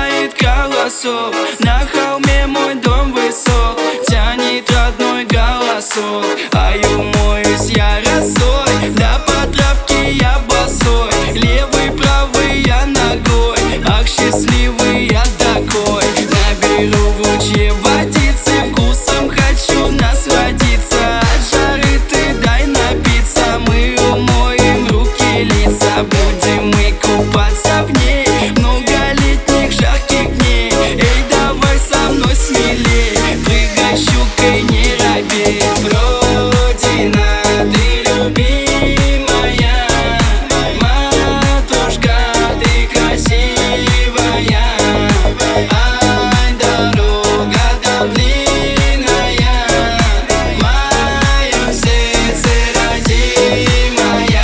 гуляет колосок. На холме мой дом высок, тянет родной голосок. А я умоюсь я росой, да по травке я босой. Левый, правый я ногой, ах, счастливый я такой. Наберу в ручье водицы, вкусом хочу насладиться. От жары ты дай напиться, мы умоем руки, лица. Будем мы купаться в ней многолетних жарких дней. Эй, давай со мной смелей, прыгай щукой, не робей. Родина, ты любимая, матушка, ты красивая. Ай, дорога там длинная, в моем сердце родимая.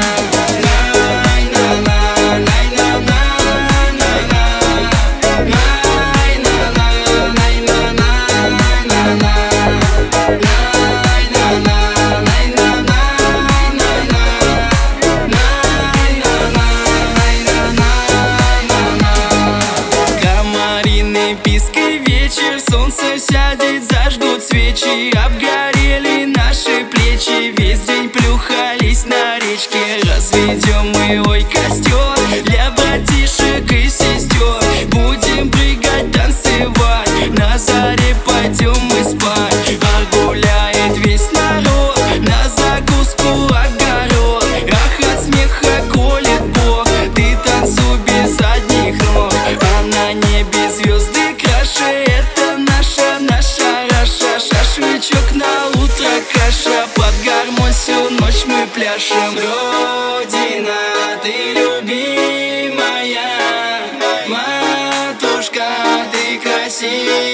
Пиской вечер, солнце сядет, зажгут свечи. Обгорели наши плечи, весь день плюхались на речке. Разведем мы, ой, костер для братишек и сестер. Будем прыгать, танцевать, на заре пойдем мы спать. А гуляет весь народ, на закуску огород. Ах, от смеха колет Бог, ты танцуй без одних ног. А на небе звезды краше, это наша раша. Шашлычок на утро, каша, под гармонь всю ночь мы пляшем. Родина, ты любимая, матушка, ты красивая.